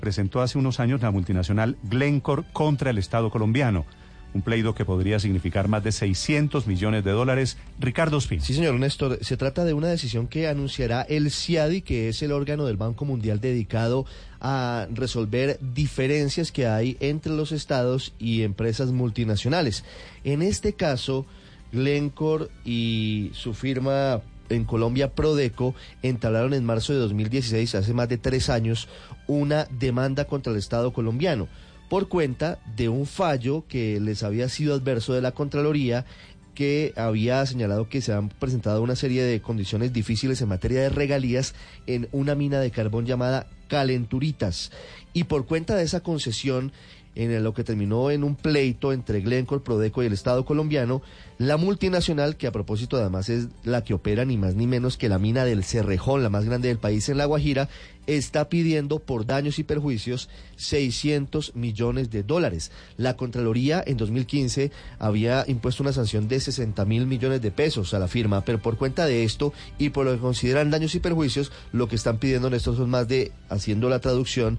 presentó hace unos años la multinacional Glencore contra el Estado colombiano. Un pleito que podría significar más de 600 millones de dólares. Ricardo Ospina. Sí, señor Néstor, se trata de una decisión que anunciará el CIADI, que es el órgano del Banco Mundial dedicado a resolver diferencias que hay entre los estados y empresas multinacionales. En este caso, Glencore y su firma en Colombia, Prodeco, entablaron en marzo de 2016, hace más de 3 años, una demanda contra el Estado colombiano por cuenta de un fallo que les había sido adverso de la Contraloría, que había señalado que se han presentado una serie de condiciones difíciles en materia de regalías en una mina de carbón llamada Calenturitas. Y por cuenta de esa concesión, en lo que terminó en un pleito entre Glencore, Prodeco y el Estado colombiano, la multinacional, que a propósito además es la que opera ni más ni menos que la mina del Cerrejón, la más grande del país en La Guajira, está pidiendo por daños y perjuicios 600 millones de dólares. La Contraloría en 2015 había impuesto una sanción de 60.000 millones de pesos a la firma, pero por cuenta de esto y por lo que consideran daños y perjuicios, lo que están pidiendo en estos son más de, haciendo la traducción,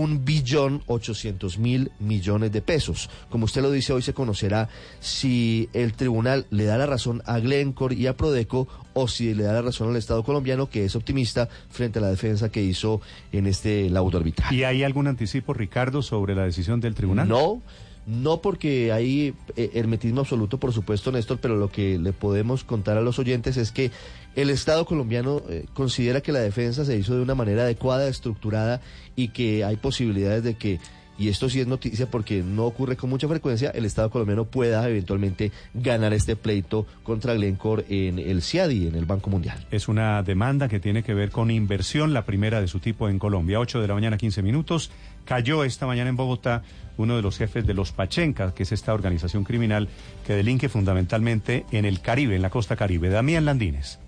1.800.000 millones de pesos. Como usted lo dice, hoy se conocerá si el tribunal le da la razón a Glencore y a Prodeco o si le da la razón al Estado colombiano, que es optimista frente a la defensa que hizo en este laudo arbitral. ¿Y hay algún anticipo, Ricardo, sobre la decisión del tribunal? No, porque hay hermetismo absoluto, por supuesto, Néstor, pero lo que le podemos contar a los oyentes es que el Estado colombiano considera que la defensa se hizo de una manera adecuada, estructurada, y que hay posibilidades de que, y esto sí es noticia porque no ocurre con mucha frecuencia, el Estado colombiano pueda eventualmente ganar este pleito contra Glencore en el CIADI, en el Banco Mundial. Es una demanda que tiene que ver con inversión, la primera de su tipo en Colombia. 8:15 a.m. Cayó esta mañana en Bogotá uno de los jefes de los Pachenca, que es esta organización criminal que delinque fundamentalmente en el Caribe, en la costa Caribe. Damián Landines.